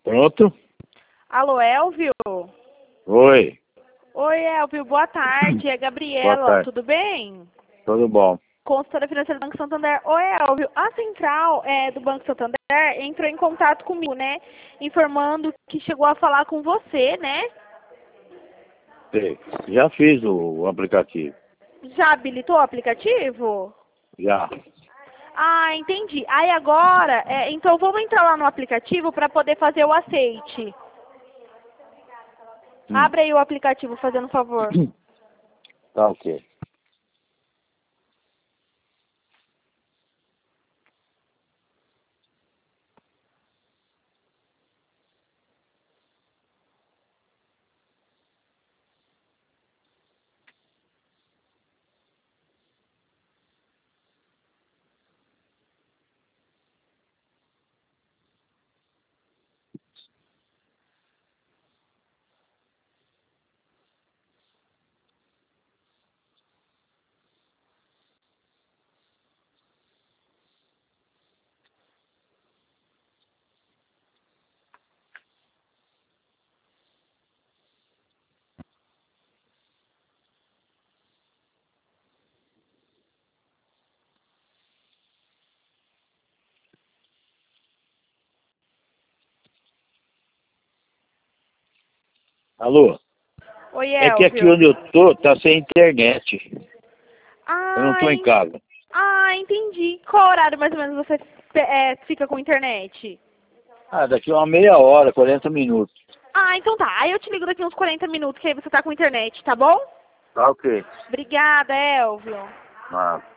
Pronto? Alô, Elvio? Oi, Oi, Elvio, boa tarde. É boa Gabriela, tarde. tudo bem? Tudo bom? Consultora financeira do Banco Santander. Oi, Elvio. A central do Banco Santander entrou em contato comigo, né? Informando que chegou a falar com você, né? Sei. Já fiz o aplicativo. Já habilitou o aplicativo? Já. Ah, entendi. Aí agora, então vamos entrar lá no aplicativo para poder fazer o aceite. Hum. Abre aí o aplicativo, fazendo um favor. Tá ok. Alô? Oi, É que aqui Elvio. onde eu tô tá sem internet. Eu não Ah, tô em casa. entendi. Qual horário mais ou menos você fica com internet? Ah, daqui a uma meia hora, 40 minutos. Ah, então tá. Aí eu te ligo daqui uns 40 minutos que aí você tá com internet, tá bom? Tá ok. Obrigada, Elvio. Ah.